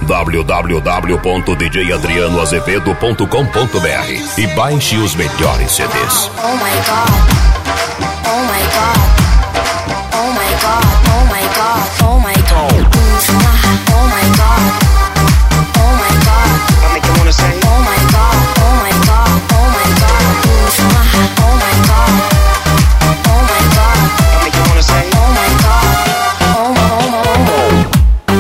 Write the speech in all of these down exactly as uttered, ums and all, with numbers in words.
w w w ponto d j adriano azevedo ponto com ponto b r e baixe os melhores C Ds. Oh my God, oh my God, oh my God, oh my God, oh my God, oh my God, oh my God, I make you wanna say, oh my God, oh my God, oh my God, oh my God, oh my God, I make you wanna say, oh my God, oh my, oh my, oh my.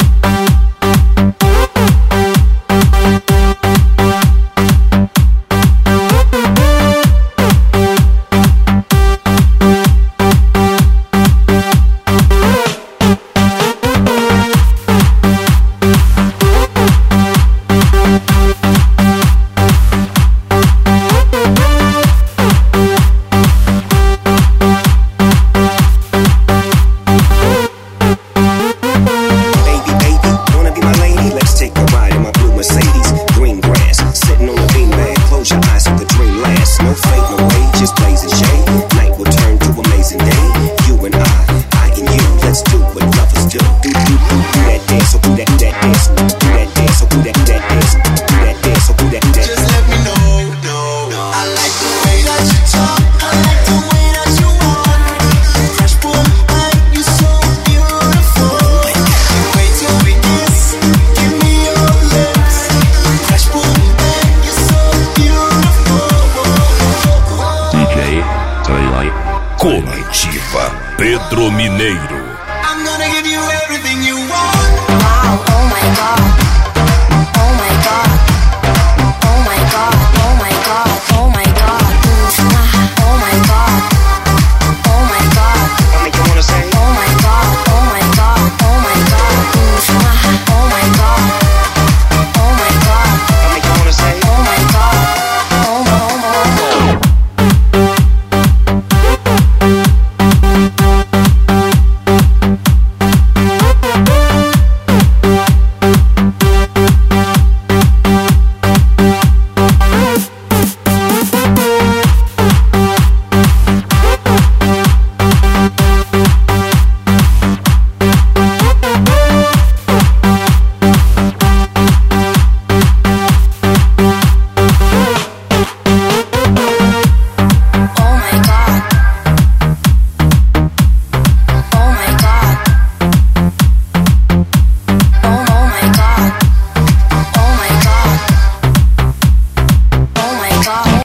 Coletiva Pedro Mineiro. I'm gonna give you everything you want. Wow, oh my God.